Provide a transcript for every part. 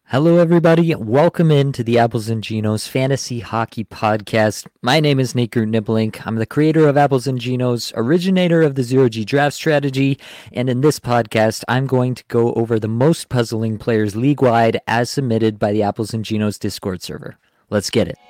Hello, everybody. Welcome into the Apples and Genos Fantasy Hockey Podcast. My name is Nate Groot-Niblink. I'm the creator of Apples and Genos, originator of the Zero G Draft Strategy, and in this podcast, I'm going to go over the most puzzling players league-wide as submitted by the Apples and Genos Discord server. Let's get it.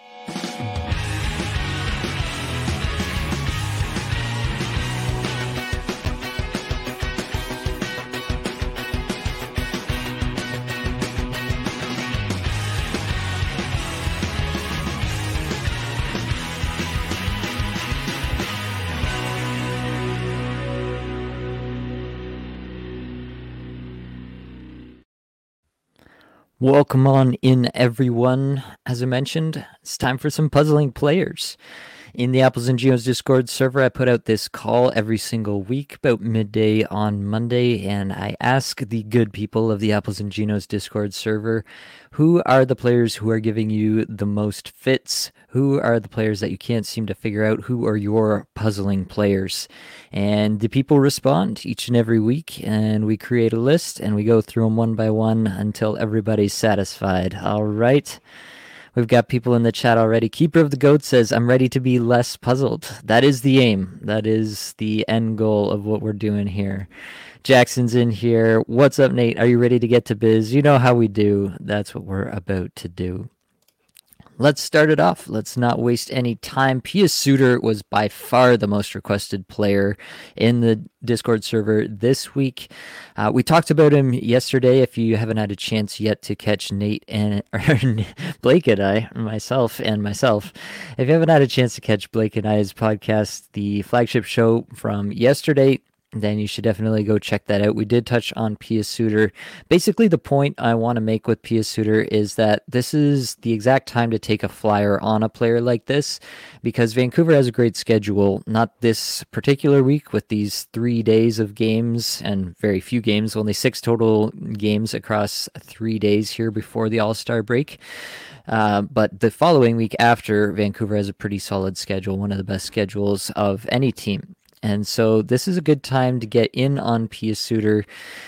Welcome on in, everyone. As I mentioned, it's time for some puzzling players. In the Apples and Genos Discord server, I put out this call every single week about midday on Monday, and I ask the good people of the Apples and Genos Discord server, who are the players who are giving you the most fits? Who are the players that you can't seem to figure out? Who are your puzzling players? And the people respond each and every week, and we create a list, and we go through them one by one until everybody's satisfied. All right. We've got people in the chat already. Keeper of the Goat says, I'm ready to be less puzzled. That is the aim. That is the end goal of what we're doing here. Jackson's in here. What's up, Nate? Are you ready to get to biz? You know how we do. That's what we're about to do. Let's start it off. Let's not waste any time. Pius Suter was by far the most requested player in the Discord server this week. We talked about him yesterday. If you haven't had a chance yet to catch Nate and Blake and myself, if you haven't had a chance to catch Blake and I's podcast, the flagship show from yesterday, then you should definitely go check that out. We did touch on Pius Suter. Basically, the point I want to make with Pius Suter is that this is the exact time to take a flyer on a player like this, because Vancouver has a great schedule. Not this particular week with these 3 days of games and very few games, only 6 total games across 3 days here before the All-Star break. But the following week after, Vancouver has a pretty solid schedule, one of the best schedules of any team. And so this is a good time to get in on Pius Suter.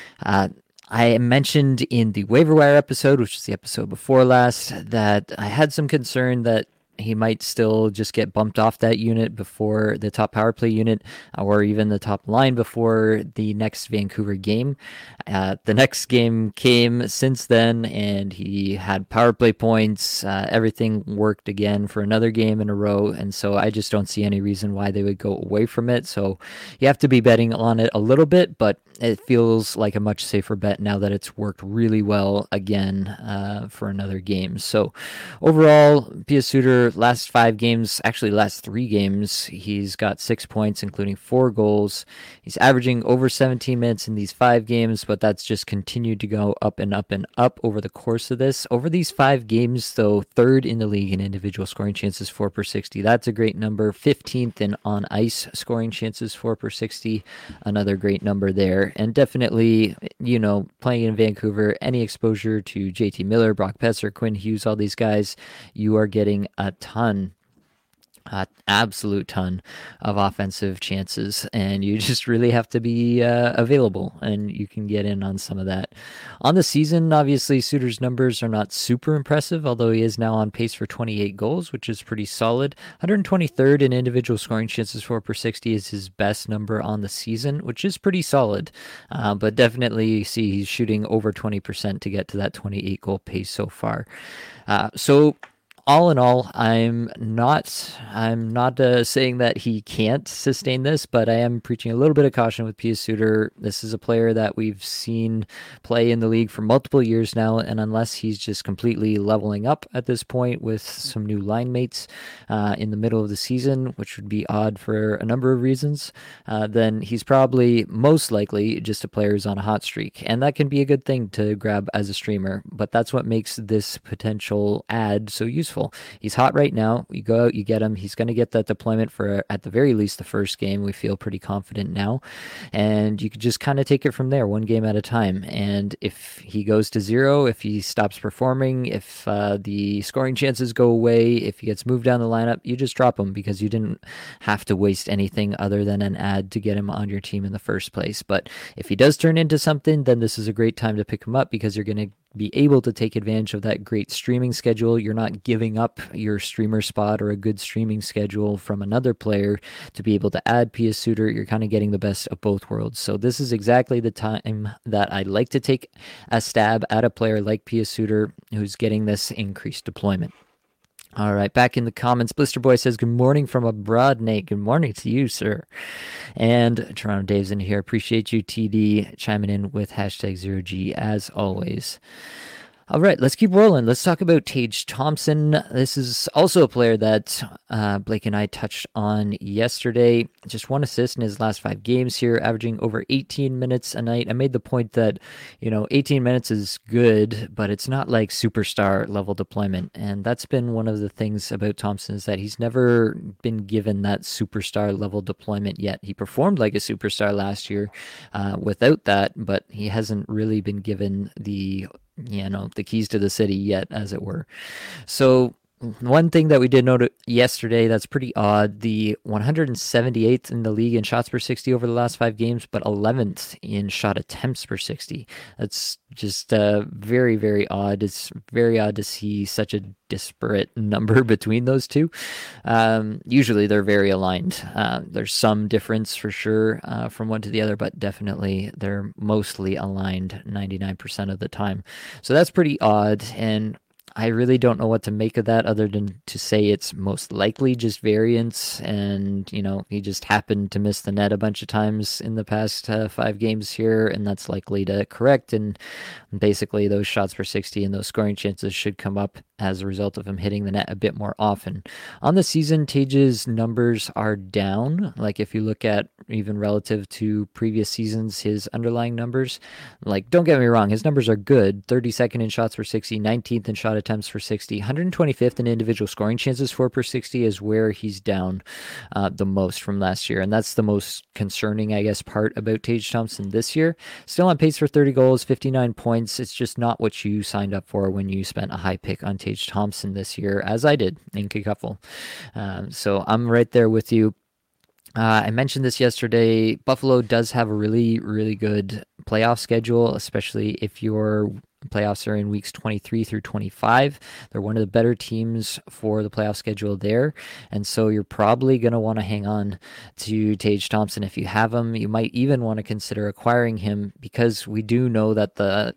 I mentioned in the waiver wire episode, which is the episode before last, that I had some concern that he might still just get bumped off that unit before the top power play unit, or even the top line before the next Vancouver game. The next game came since then, and he had power play points. Everything worked again for another game in a row, and so I just don't see any reason why they would go away from it. So you have to be betting on it a little bit, but it feels like a much safer bet now that it's worked really well again for another game. So overall, Pius Suter, last 5 games, actually last 3 games, he's got 6 points, including 4 goals. He's averaging over 17 minutes in these 5 games, but that's just continued to go up and up and up over the course of this. Over these 5 games, though, 3rd in the league in individual scoring chances, 4 per 60. That's a great number. 15th in on ice scoring chances, 4 per 60. Another great number there. And definitely, playing in Vancouver, any exposure to JT Miller, Brock Besser, Quinn Hughes, all these guys, you are getting a ton, absolute ton of offensive chances, and you just really have to be available, and you can get in on some of that. On the season, obviously, Suter's numbers are not super impressive, although he is now on pace for 28 goals, which is pretty solid. 123rd in individual scoring chances, 4 per 60 is his best number on the season, which is pretty solid, but definitely you see he's shooting over 20% to get to that 28 goal pace so far. So all in all, I'm not saying that he can't sustain this, but I am preaching a little bit of caution with Pius Suter. This is a player that we've seen play in the league for multiple years now, and unless he's just completely leveling up at this point with some new line mates in the middle of the season, which would be odd for a number of reasons, then he's probably most likely just a player who's on a hot streak, and that can be a good thing to grab as a streamer, but that's what makes this potential ad so useful. He's hot right now. You go out, you get him. He's going to get that deployment for, at the very least, the first game. We feel pretty confident now. And you could just kind of take it from there, one game at a time. And if he goes to 0, if he stops performing, if the scoring chances go away, if he gets moved down the lineup, you just drop him because you didn't have to waste anything other than an ad to get him on your team in the first place. But if he does turn into something, then this is a great time to pick him up because you're going to be able to take advantage of that great streaming schedule. You're not giving up your streamer spot or a good streaming schedule from another player to be able to add Pius Suter. You're kind of getting the best of both worlds. So this is exactly the time that I like to take a stab at a player like Pius Suter who's getting this increased deployment. All right, back in the comments, Blister Boy says, good morning from abroad, Nate. Good morning to you, sir. And Toronto Dave's in here. Appreciate you, TD, chiming in with hashtag 0G as always. All right, let's keep rolling. Let's talk about Tage Thompson. This is also a player that Blake and I touched on yesterday. Just 1 assist in his last 5 games here, averaging over 18 minutes a night. I made the point that, 18 minutes is good, but it's not like superstar level deployment. And that's been one of the things about Thompson, is that he's never been given that superstar level deployment yet. He performed like a superstar last year without that, but he hasn't really been given the keys to the city yet, as it were. So one thing that we did note yesterday that's pretty odd, the 178th in the league in shots per 60 over the last 5 games, but 11th in shot attempts per 60. That's just very, very odd. It's very odd to see such a disparate number between those two. Usually they're very aligned. There's some difference for sure from one to the other, but definitely they're mostly aligned 99% of the time. So that's pretty odd, and I really don't know what to make of that, other than to say it's most likely just variance, and he just happened to miss the net a bunch of times in the past 5 games here, and that's likely to correct, and basically those shots per 60 and those scoring chances should come up as a result of him hitting the net a bit more often. On the season, Tage's numbers are down. Like, if you look at even relative to previous seasons, his underlying numbers, like, don't get me wrong, his numbers are good. 32nd in shots per 60, 19th in shot attempts per 60, 125th in individual scoring chances for per 60 is where he's down the most from last year. And that's the most concerning, I guess, part about Tage Thompson this year. Still on pace for 30 goals, 59 points. It's just not what you signed up for when you spent a high pick on Tage Thompson this year, as I did in Kikuffle. So I'm right there with you. I mentioned this yesterday. Buffalo does have a really, really good playoff schedule, especially if your playoffs are in weeks 23 through 25. They're one of the better teams for the playoff schedule there. And so you're probably going to want to hang on to Tage Thompson if you have him. You might even want to consider acquiring him, because we do know that the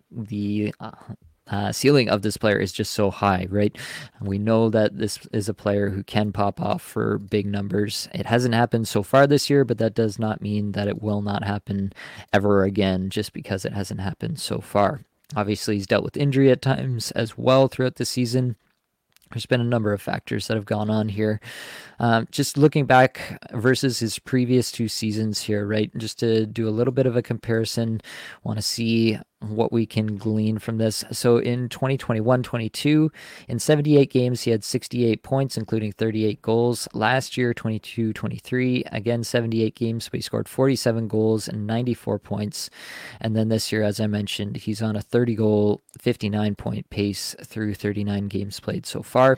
ceiling of this player is just so high, right? We know that this is a player who can pop off for big numbers. It hasn't happened so far this year, but that does not mean that it will not happen ever again just because it hasn't happened so far. Obviously, he's dealt with injury at times as well throughout the season. There's been a number of factors that have gone on here. Just looking back versus his previous 2 seasons here, right? Just to do a little bit of a comparison, want to see what we can glean from this. So in 2021-22, in 78 games, he had 68 points, including 38 goals. Last year, 22-23, again, 78 games, but he scored 47 goals and 94 points. And then this year, as I mentioned, he's on a 30-goal, 59-point pace through 39 games played so far.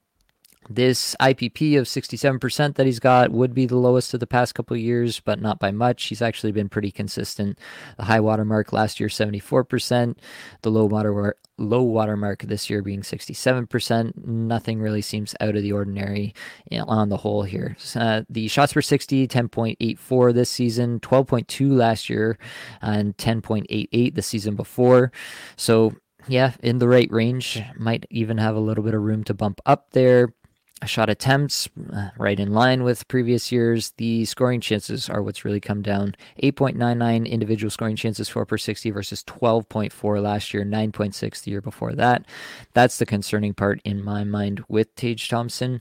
This IPP of 67% that he's got would be the lowest of the past couple of years, but not by much. He's actually been pretty consistent. The high water mark last year, 74%. The low water mark this year being 67%. Nothing really seems out of the ordinary on the whole here. The shots per 60, 10.84 this season, 12.2 last year, and 10.88 the season before. So yeah, in the right range. Might even have a little bit of room to bump up there. Shot attempts, right in line with previous years. The scoring chances are what's really come down. 8.99 individual scoring chances for per 60 versus 12.4 last year, 9.6 the year before that. That's the concerning part in my mind with Tage Thompson.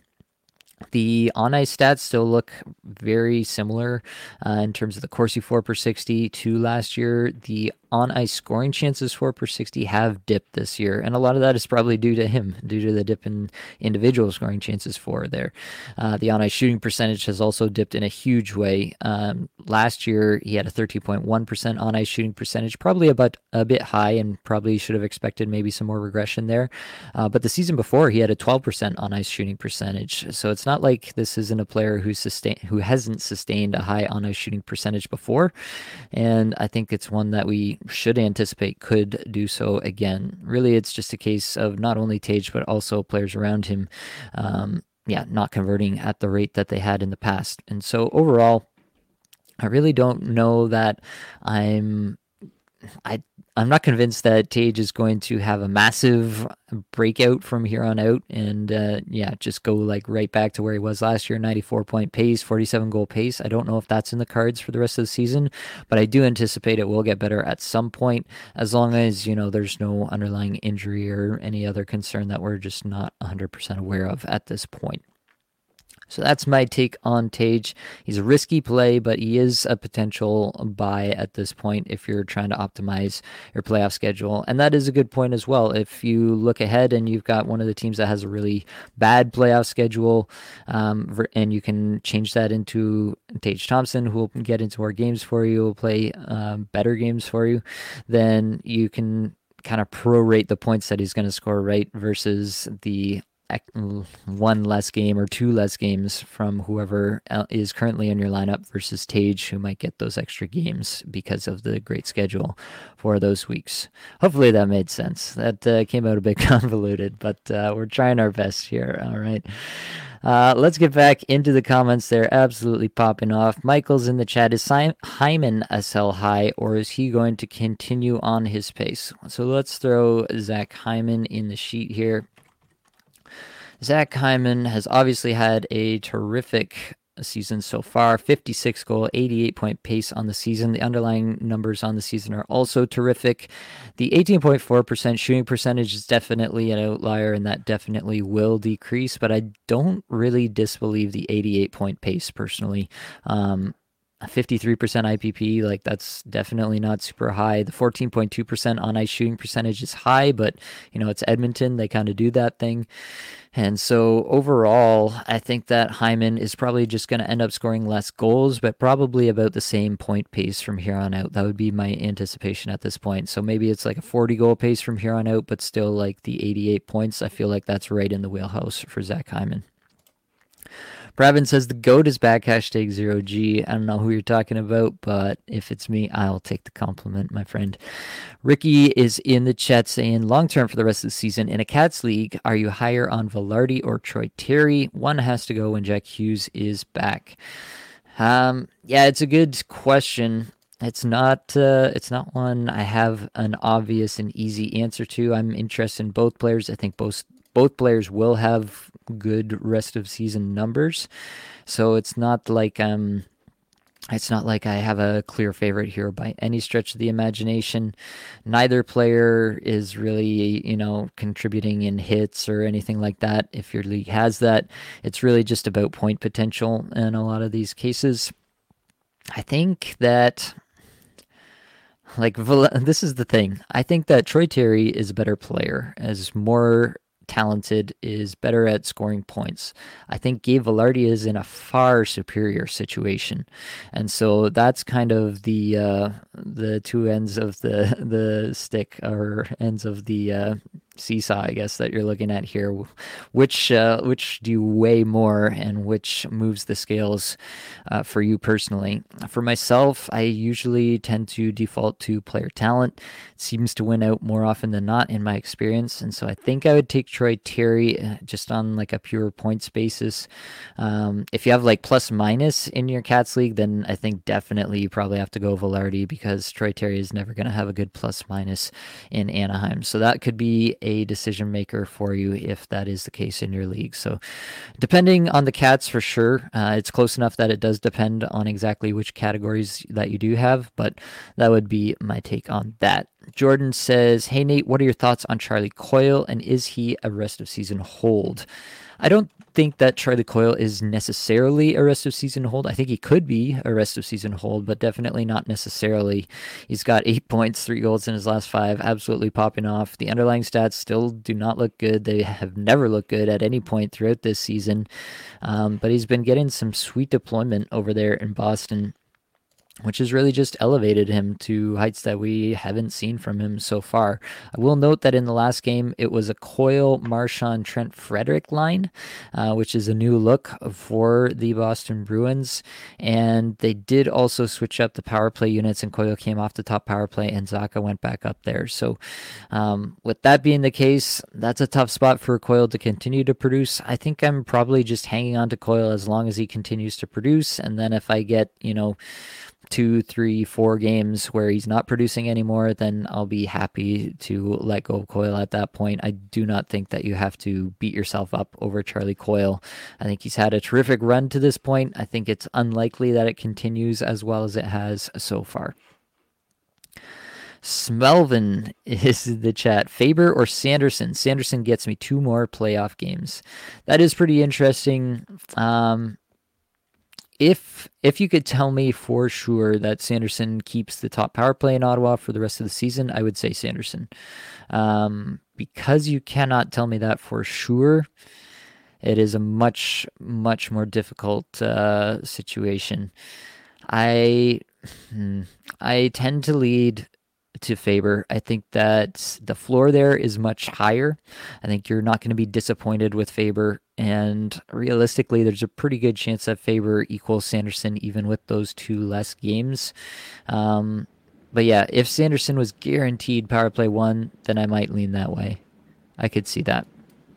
The on-ice stats still look very similar in terms of the Corsi 4 per 60 to last year. The on-ice scoring chances for per 60 have dipped this year, and a lot of that is probably due to him, due to the dip in individual scoring chances for there. The on-ice shooting percentage has also dipped in a huge way. Last year, he had a 13.1% on-ice shooting percentage, probably about a bit high, and probably should have expected maybe some more regression there. But the season before, he had a 12% on-ice shooting percentage, so it's not like this isn't a player who hasn't sustained a high on-ice shooting percentage before, and I think it's one that we should anticipate could do so again. Really, it's just a case of not only Tage, but also players around him, not converting at the rate that they had in the past. And so overall, I really don't know that I'm I I'm not convinced that Tage is going to have a massive breakout from here on out, and just go like right back to where he was last year, 94-point pace, 47 goal pace. I don't know if that's in the cards for the rest of the season, but I do anticipate it will get better at some point, as long as there's no underlying injury or any other concern that we're just not 100% aware of at this point. So that's my take on Tage. He's a risky play, but he is a potential buy at this point if you're trying to optimize your playoff schedule. And that is a good point as well. If you look ahead and you've got one of the teams that has a really bad playoff schedule, and you can change that into Tage Thompson, who will get into more games for you, will play better games for you, then you can kind of prorate the points that he's going to score, right, versus the one less game or two less games from whoever is currently in your lineup versus Tage, who might get those extra games because of the great schedule for those weeks. Hopefully that made sense. That came out a bit convoluted, but we're trying our best here. All right. Let's get back into the comments. They're absolutely popping off. Michael's in the chat. Is Hyman a sell high, or is he going to continue on his pace? So let's throw Zach Hyman in the sheet here. Zach Hyman has obviously had a terrific season so far. 56 goal, 88-point pace on the season. The underlying numbers on the season are also terrific. The 18.4% shooting percentage is definitely an outlier, and that definitely will decrease, but I don't really disbelieve the 88-point pace personally. 53% IPP, like that's definitely not super high. The 14.2% on ice shooting percentage is high, but it's Edmonton. They kind of do that thing. And so overall, I think that Hyman is probably just going to end up scoring less goals, but probably about the same point pace from here on out. That would be my anticipation at this point. So maybe it's like a 40 goal pace from here on out, but still like the 88 points. I feel like that's right in the wheelhouse for Zach Hyman. Pravin says the GOAT is back, hashtag 0G. I don't know who you're talking about, but if it's me, I'll take the compliment, my friend. Ricky is in the chat saying, long term for the rest of the season, in a Cats league, are you higher on Vilardi or Troy Terry? One has to go when Jack Hughes is back. It's a good question. It's not one I have an obvious and easy answer to. I'm interested in both players. I think both players will have good rest of season numbers. So it's not like I have a clear favorite here by any stretch of the imagination. Neither player is really, contributing in hits or anything like that. If your league has that, it's really just about point potential in a lot of these cases. I think that this is the thing. I think that Troy Terry is a better player, as more talented, is better at scoring points. I think Gabe Vilardi is in a far superior situation, and so that's kind of the two ends of the stick, or ends of the seesaw, I guess, that you're looking at here. Which do you weigh more, and which moves the scales for you personally? For myself, I usually tend to default to player talent. It seems to win out more often than not in my experience, and so I think I would take Troy Terry just on like a pure points basis. If you have like plus minus in your Cats league, then I think definitely you probably have to go Vilardi, because Troy Terry is never going to have a good plus minus in Anaheim. So that could be a decision maker for you if that is the case in your league. So depending on the Cats, for sure, it's close enough that it does depend on exactly which categories that you do have, but that would be my take on that. Jordan says, hey Nate, what are your thoughts on Charlie Coyle, and is he a rest of season hold? I don't think that Charlie Coyle is necessarily a rest of season hold. I think he could be a rest of season hold, but definitely not necessarily. He's got 8 points, 3 goals in his last 5, absolutely popping off. The underlying stats still do not look good. They have never looked good at any point throughout this season, but he's been getting some sweet deployment over there in Boston. which has really just elevated him to heights that we haven't seen from him so far. I will note that in the last game, it was a Coyle, Marchand, Trent Frederic line, which is a new look for the Boston Bruins. And they did also switch up the power play units, and Coyle came off the top power play, and Zacha went back up there. So, with that being the case, that's a tough spot for Coyle to continue to produce. I think I'm probably just hanging on to Coyle as long as he continues to produce. And then if I get, 2, 3, 4 games where he's not producing anymore, then I'll be happy to let go of Coyle at that point. I do not think that you have to beat yourself up over Charlie Coyle. I think he's had a terrific run to this point. I think it's unlikely that it continues as well as it has so far. Smelvin is the chat. Faber or Sanderson? Sanderson gets me 2 more playoff games. That is pretty interesting. If you could tell me for sure that Sanderson keeps the top power play in Ottawa for the rest of the season, I would say Sanderson. Because you cannot tell me that for sure, it is a much, much more difficult situation. I tend to lead to Faber. I think that the floor there is much higher. I think you're not going to be disappointed with Faber. And realistically, there's a pretty good chance that Faber equals Sanderson even with those 2 less games. But yeah, if Sanderson was guaranteed power play 1, then I might lean that way. I could see that.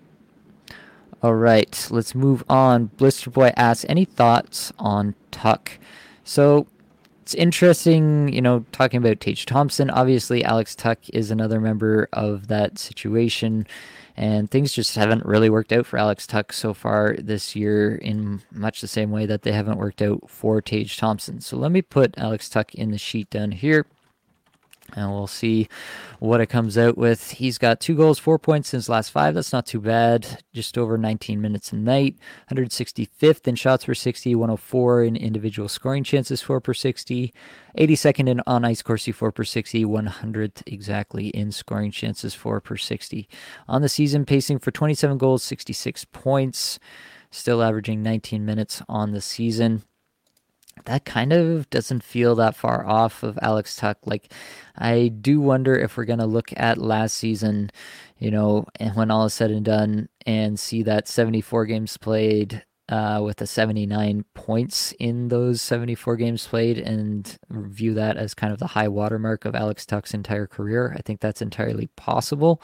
All right, let's move on. Blister Boy asks, any thoughts on Tuch? So it's interesting, talking about Tage Thompson. Obviously, Alex Tuch is another member of that situation, and things just haven't really worked out for Alex Tuch so far this year in much the same way that they haven't worked out for Tage Thompson. So let me put Alex Tuch in the sheet down here, and we'll see what it comes out with. He's got 2 goals, 4 points in his last 5. That's not too bad. Just over 19 minutes a night. 165th in shots per 60, 104 in individual scoring chances, 4 per 60. 82nd in on-ice Corsi, 4 per 60. 100th exactly in scoring chances, 4 per 60. On the season, pacing for 27 goals, 66 points. Still averaging 19 minutes on the season. That kind of doesn't feel that far off of Alex Tuch. Like, I do wonder if we're going to look at last season, and when all is said and done, and see that 74 games played with a 79 points in those 74 games played, and view that as kind of the high watermark of Alex Tuch's entire career. I think that's entirely possible.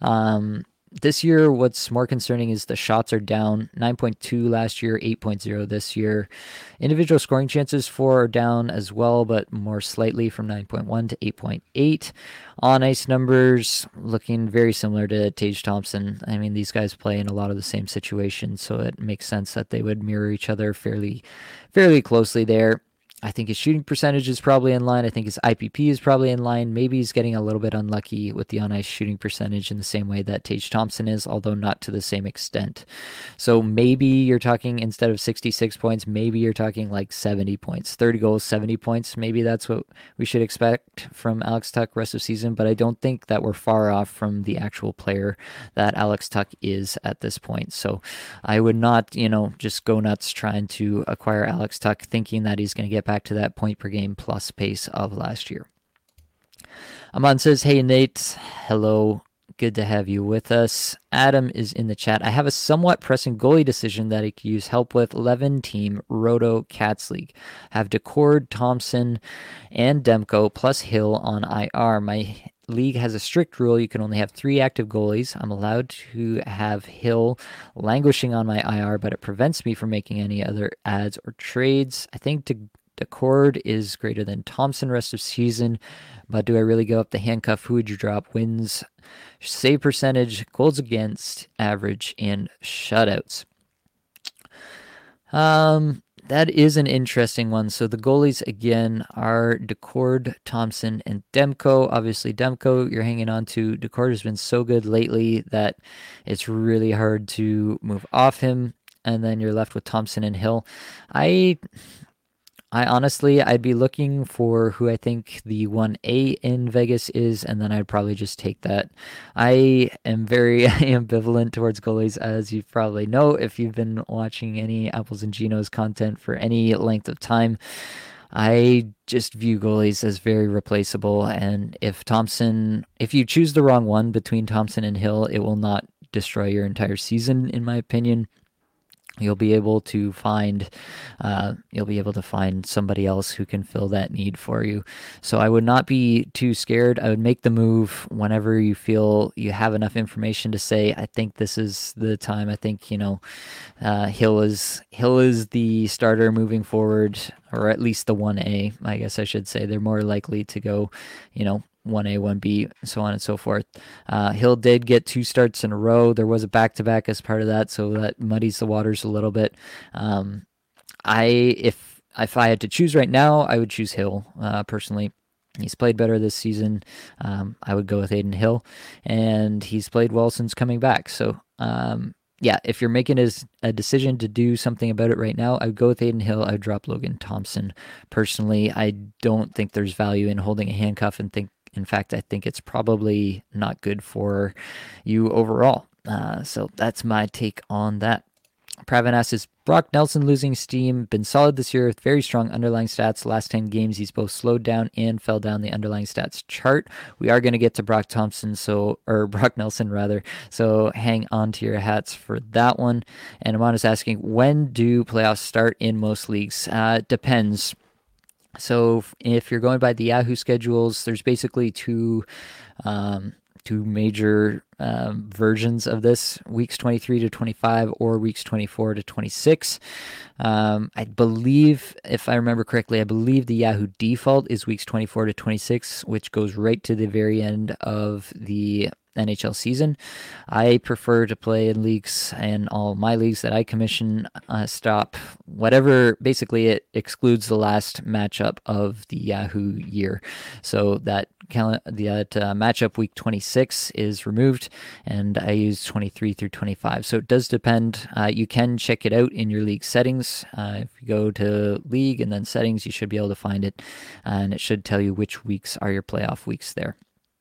This year, what's more concerning is the shots are down. 9.2 last year, 8.0 this year. Individual scoring chances for are down as well, but more slightly from 9.1 to 8.8. On-ice numbers looking very similar to Tage Thompson. I mean, these guys play in a lot of the same situations, so it makes sense that they would mirror each other fairly closely there. I think his shooting percentage is probably in line. I think his IPP is probably in line. Maybe he's getting a little bit unlucky with the on-ice shooting percentage in the same way that Tage Thompson is, although not to the same extent. So maybe you're talking, instead of 66 points, maybe you're talking like 70 points. 30 goals, 70 points. Maybe that's what we should expect from Alex Tuch rest of season, but I don't think that we're far off from the actual player that Alex Tuch is at this point. So I would not, just go nuts trying to acquire Alex Tuch thinking that he's going to get back to that point per game plus pace of last year. Aman says, hey Nate, hello, good to have you with us. Adam is in the chat. I have a somewhat pressing goalie decision that I could use help with. 11-team Roto Cats League. Have Decord, Thompson, and Demko plus Hill on IR. My league has a strict rule. You can only have 3 active goalies. I'm allowed to have Hill languishing on my IR, but it prevents me from making any other adds or trades. I think Decord is greater than Thompson rest of season, but do I really go up the handcuff? Who would you drop? Wins, save percentage, goals against, average, and shutouts. That is an interesting one. So the goalies again are Decord, Thompson, and Demko. Obviously, Demko you're hanging on to. Decord has been so good lately that it's really hard to move off him, and then you're left with Thompson and Hill. I honestly, I'd be looking for who I think the 1A in Vegas is, and then I'd probably just take that. I am very ambivalent towards goalies, as you probably know if you've been watching any Apples and Ginos content for any length of time. I just view goalies as very replaceable, and if you choose the wrong one between Thompson and Hill, it will not destroy your entire season, in my opinion. You'll be able to find somebody else who can fill that need for you. So I would not be too scared. I would make the move whenever you feel you have enough information to say, I think this is the time. I think, Hill is the starter moving forward, or at least the 1A, I guess I should say. They're more likely to go, 1A, 1B, so on and so forth. Hill did get 2 starts in a row. There was a back-to-back as part of that, so that muddies the waters a little bit. If I had to choose right now, I would choose Hill, personally. He's played better this season. I would go with Adin Hill, and he's played well since coming back. So, yeah, if you're making a decision to do something about it right now, I would go with Adin Hill. I would drop Logan Thompson. Personally, I don't think there's value in holding a handcuff, and in fact, I think it's probably not good for you overall. So that's my take on that. Pravin asks, is Brock Nelson losing steam? Been solid this year with very strong underlying stats. Last 10 games, he's both slowed down and fell down the underlying stats chart. We are going to get to Brock Nelson rather. So hang on to your hats for that one. And Amon is asking, when do playoffs start in most leagues? Depends. So if you're going by the Yahoo schedules, there's basically two major versions of this: weeks 23 to 25 or weeks 24 to 26. I believe, if I remember correctly, the Yahoo default is weeks 24 to 26, which goes right to the very end of the NHL season. I prefer to play in leagues, and all my leagues that I commission stop whatever. Basically, it excludes the last matchup of the Yahoo year, so that matchup week 26 is removed, and I use 23 through 25. So it does depend. You can check it out in your league settings. If you go to league and then settings, you should be able to find it, and it should tell you which weeks are your playoff weeks there.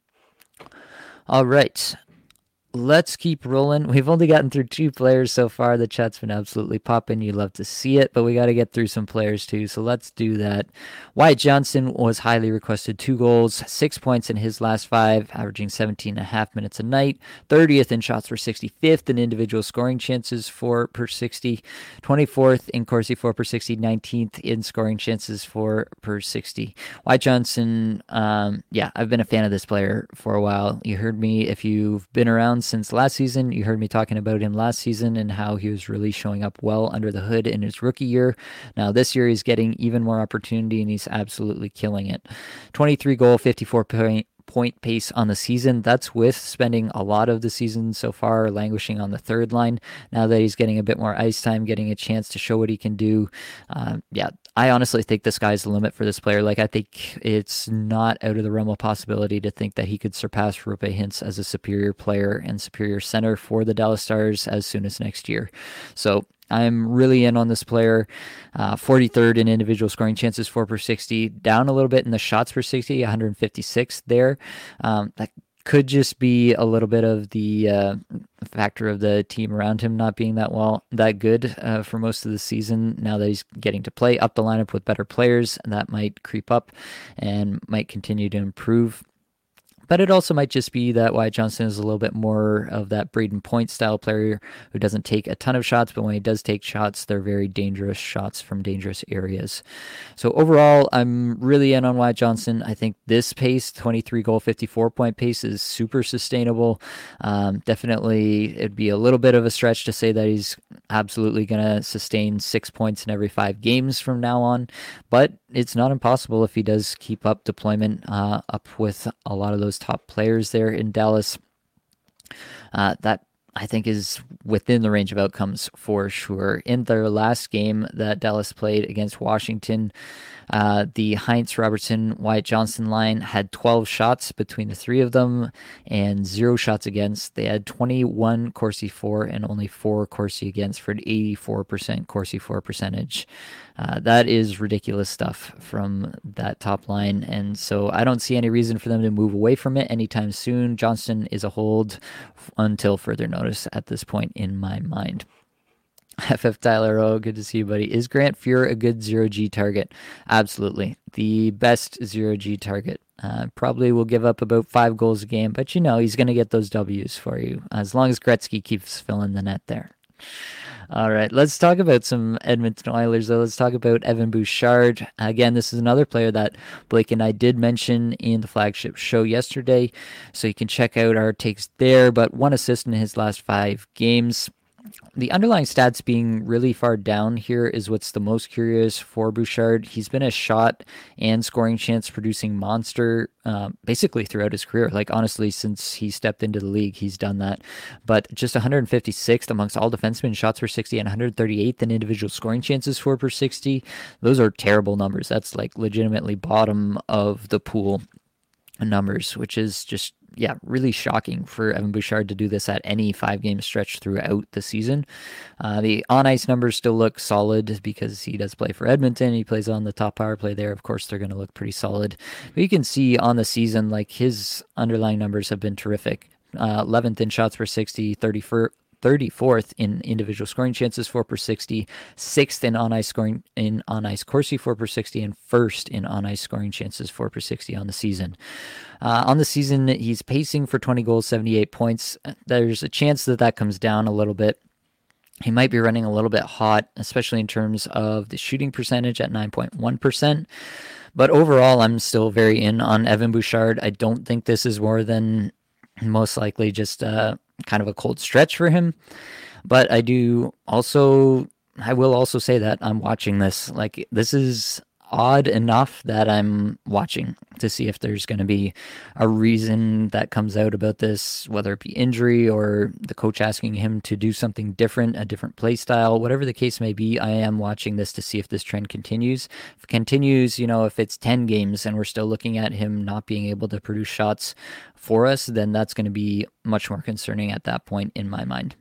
All right, let's keep rolling. We've only gotten through 2 players so far. The chat's been absolutely popping. You love to see it, but we got to get through some players too. So let's do that. Wyatt Johnston was highly requested. 2 goals, 6 points in his last 5, averaging 17.5 minutes a night. 30th in shots per 60, 5th in individual scoring chances for per 60, 24th in Corsi for per 60, 19th in scoring chances for per 60. Wyatt Johnston, I've been a fan of this player for a while. You heard me, if you've been around since last season, you heard me talking about him last season and how he was really showing up well under the hood in his rookie year. Now this year he's getting even more opportunity, and he's absolutely killing it. 23 goal, 54 point pace on the season. That's with spending a lot of the season so far languishing on the third line. Now that he's getting a bit more ice time, getting a chance to show what he can do, I honestly think the sky's the limit for this player. I think it's not out of the realm of possibility to think that he could surpass Roope Hintz as a superior player and superior center for the Dallas Stars as soon as next year. So I'm really in on this player. 43rd in individual scoring chances for per 60, down a little bit in the shots per 60, 156 there. That could just be a little bit of the factor of the team around him not being that good for most of the season. Now that he's getting to play up the lineup with better players, that might creep up and might continue to improve. But it also might just be that Wyatt Johnston is a little bit more of that Braden Point style player who doesn't take a ton of shots, but when he does take shots, they're very dangerous shots from dangerous areas. So overall, I'm really in on Wyatt Johnston. I think this pace, 23 goal, 54 point pace, is super sustainable. Definitely, it'd be a little bit of a stretch to say that he's absolutely going to sustain 6 points in every 5 games from now on, but it's not impossible if he does keep up deployment up with a lot of those top players there in Dallas. That I think is within the range of outcomes for sure. In their last game that Dallas played against Washington, the Hintz, Robertson, Wyatt Johnston line had 12 shots between the 3 of them and 0 shots against. They had 21 Corsi for and only 4 Corsi against for an 84% Corsi for percentage. That is ridiculous stuff from that top line, and so I don't see any reason for them to move away from it anytime soon. Johnston is a hold until further notice at this point in my mind. FF Tyler, oh, good to see you, buddy. Is Grant Fuhr a good zero-G target? Absolutely. The best zero-G target. Probably will give up about 5 goals a game, but he's going to get those W's for you as long as Gretzky keeps filling the net there. All right, let's talk about some Edmonton Oilers, though. Let's talk about Evan Bouchard. Again, this is another player that Blake and I did mention in the flagship show yesterday, so you can check out our takes there, but 1 assist in his last 5 games. The underlying stats being really far down here is what's the most curious for Bouchard. He's been a shot and scoring chance producing monster basically throughout his career. Like, honestly, since he stepped into the league, he's done that. But just 156th amongst all defensemen shots per 60 and 138th in individual scoring chances for per 60. Those are terrible numbers. That's like legitimately bottom of the pool numbers, which is just really shocking for Evan Bouchard to do this at any 5-game stretch throughout the season. The on-ice numbers still look solid because he does play for Edmonton. He plays on the top power play there. Of course, they're going to look pretty solid. But you can see on the season, like, his underlying numbers have been terrific. 11th in shots per 60, 34th in individual scoring chances, 4 per 60, 6th in on-ice scoring in on-ice Corsi, 4 per 60, and 1st in on-ice scoring chances, 4 per 60 on the season. On the season, he's pacing for 20 goals, 78 points. There's a chance that comes down a little bit. He might be running a little bit hot, especially in terms of the shooting percentage at 9.1%. But overall, I'm still very in on Evan Bouchard. I don't think this is more than most likely just kind of a cold stretch for him. But I will also say that I'm watching this. Like, this is odd enough that I'm watching to see if there's going to be a reason that comes out about this, whether it be injury or the coach asking him to do something different, a different play style, whatever the case may be. I am watching this to see if this trend continues. If it continues, if it's 10 games and we're still looking at him not being able to produce shots for us, then that's going to be much more concerning at that point in my mind.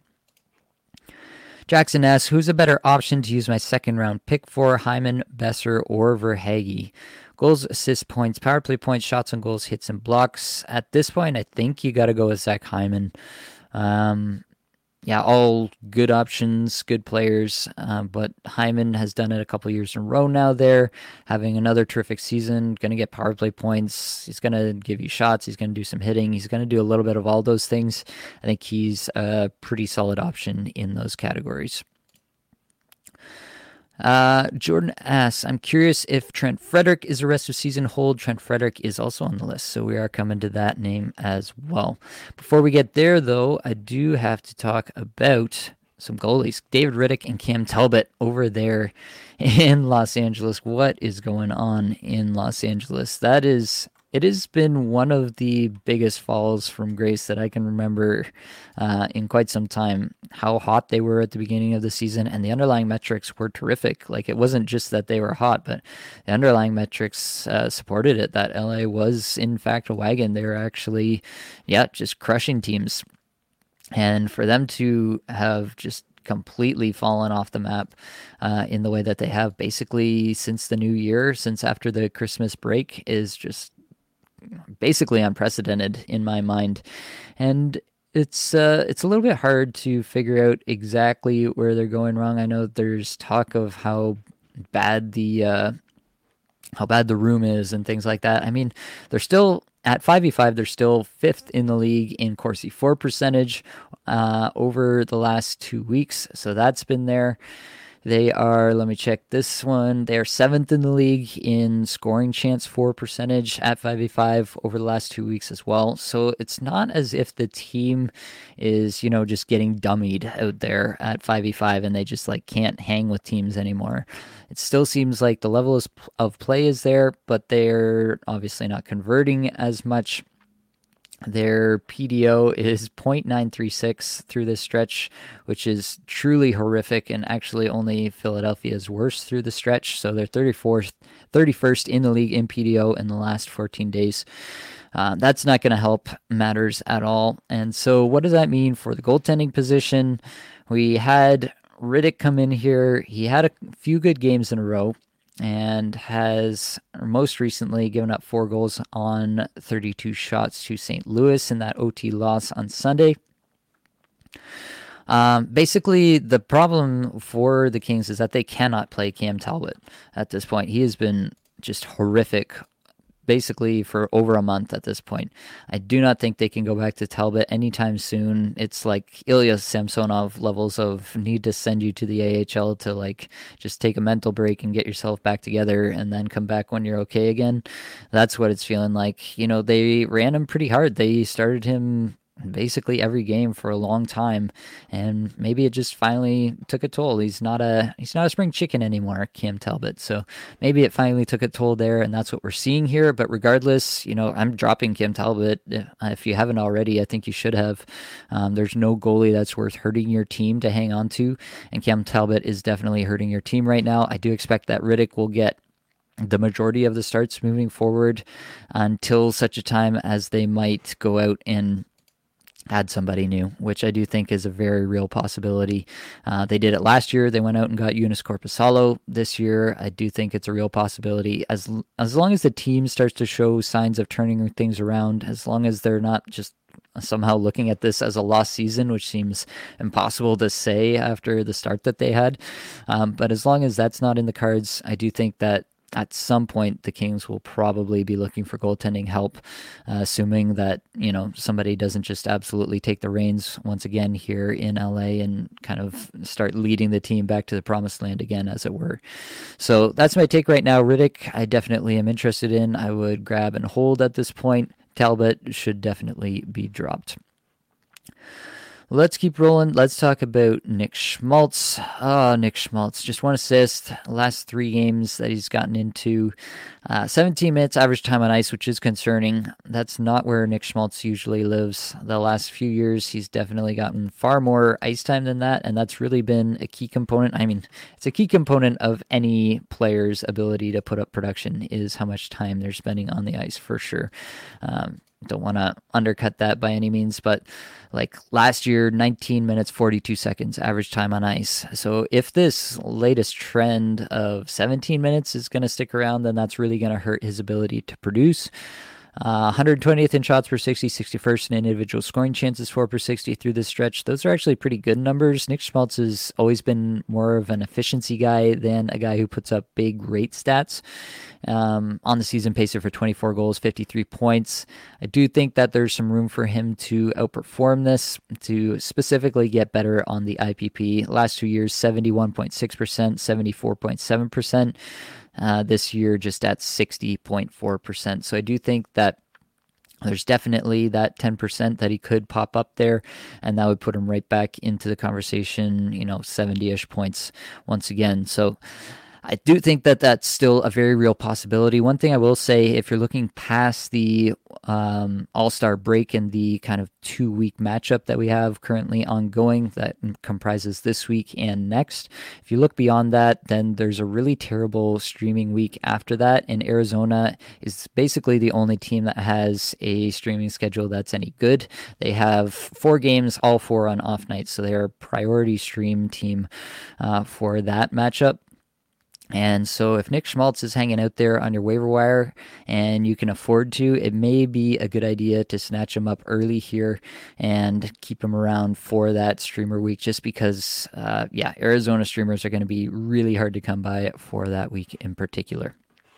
Jackson S., who's a better option to use my second-round pick for, Hyman, Besser, or Verhaeghe? Goals, assists, points, power play points, shots on goals, hits, and blocks. At this point, I think you got to go with Zach Hyman. All good options, good players, but Hyman has done it a couple years in a row now there, having another terrific season, going to get power play points, he's going to give you shots, he's going to do some hitting, he's going to do a little bit of all those things. I think he's a pretty solid option in those categories. Jordan asks, I'm curious if Trent Frederic is a rest of season hold. Trent Frederic is also on the list, so we are coming to that name as well. Before we get there, though, I do have to talk about some goalies. David Rittich and Cam Talbot over there in Los Angeles. What is going on in Los Angeles? It has been one of the biggest falls from grace that I can remember in quite some time. How hot they were at the beginning of the season, and the underlying metrics were terrific. Like, it wasn't just that they were hot, but the underlying metrics supported it, that LA was, in fact, a wagon. They were actually, just crushing teams. And for them to have just completely fallen off the map in the way that they have basically since the new year, since after the Christmas break, is just basically unprecedented in my mind. And it's a little bit hard to figure out exactly where they're going wrong. I know there's talk of how bad the room is and things like that. I mean, they're still at 5v5, they're still 5th in the league in Corsi for percentage over the last 2 weeks. So that's been there. They are, let me check this one, they are 7th in the league in scoring chance for percentage at 5v5 over the last 2 weeks as well. So it's not as if the team is, just getting dummied out there at 5v5 and they just can't hang with teams anymore. It still seems like the level of play is there, but they're obviously not converting as much. Their PDO is .936 through this stretch, which is truly horrific, and actually only Philadelphia is worse through the stretch. So they're 31st in the league in PDO in the last 14 days. That's not going to help matters at all. And so what does that mean for the goaltending position? We had Rittich come in here. He had a few good games in a row, and has most recently given up 4 goals on 32 shots to St. Louis in that OT loss on Sunday. Basically, the problem for the Kings is that they cannot play Cam Talbot at this point. He has been just horrific basically for over a month at this point. I do not think they can go back to Talbot anytime soon. It's like Ilya Samsonov levels of need to send you to the AHL to like just take a mental break and get yourself back together and then come back when you're okay again. That's what it's feeling like. You know, they ran him pretty hard. They started him basically every game for a long time, and maybe it just finally took a toll. He's not a spring chicken anymore, Cam Talbot. So maybe it finally took a toll there, and that's what we're seeing here. But regardless, you know, I'm dropping Cam Talbot. If you haven't already, I think you should have. There's no goalie that's worth hurting your team to hang on to, and Cam Talbot is definitely hurting your team right now. I do expect that Riddick will get the majority of the starts moving forward until such a time as they might go out and add somebody new, which I do think is a very real possibility. They did it last year. They went out and got Joonas Korpisalo. This year, I do think it's a real possibility. As long as the team starts to show signs of turning things around, as long as they're not just somehow looking at this as a lost season, which seems impossible to say after the start that they had. But as long as that's not in the cards, I do think that at some point the Kings will probably be looking for goaltending help, assuming that, you know, somebody doesn't just absolutely take the reins once again here in LA and kind of start leading the team back to the promised land again, as it were. So that's my take right now. Riddick, I definitely am interested in. I would grab and hold at this point. Talbot should definitely be dropped. Let's keep rolling. Let's talk about Nick Schmaltz. Nick Schmaltz, just one assist. Last 3 games that he's gotten into. 17 minutes average time on ice, which is concerning. That's not where Nick Schmaltz usually lives. The last few years, he's definitely gotten far more ice time than that, and that's really been a key component. I mean, it's a key component of any player's ability to put up production is how much time they're spending on the ice, for sure. Don't want to undercut that by any means, but like last year, 19 minutes, 42 seconds average time on ice. So if this latest trend of 17 minutes is going to stick around, then that's really going to hurt his ability to produce. 120th in shots per 60, 61st in individual scoring chances, 4 per 60 through this stretch. Those are actually pretty good numbers. Nick Schmaltz has always been more of an efficiency guy than a guy who puts up big rate stats. On the season, pacer for 24 goals, 53 points. I do think that there's some room for him to outperform this, to specifically get better on the IPP. Last 2 years, 71.6%, 74.7%. This year just at 60.4%. So I do think that there's definitely that 10% that he could pop up there, and that would put him right back into the conversation, 70-ish points once again. So I do think that that's still a very real possibility. One thing I will say, if you're looking past the All-Star break and the kind of 2-week matchup that we have currently ongoing that comprises this week and next, if you look beyond that, then there's a really terrible streaming week after that, and Arizona is basically the only team that has a streaming schedule that's any good. They have 4 games, all 4 on off nights, so they're a priority stream team for that matchup. And so if Nick Schmaltz is hanging out there on your waiver wire and you can afford to, it may be a good idea to snatch him up early here and keep him around for that streamer week, just because, Arizona streamers are going to be really hard to come by for that week in particular.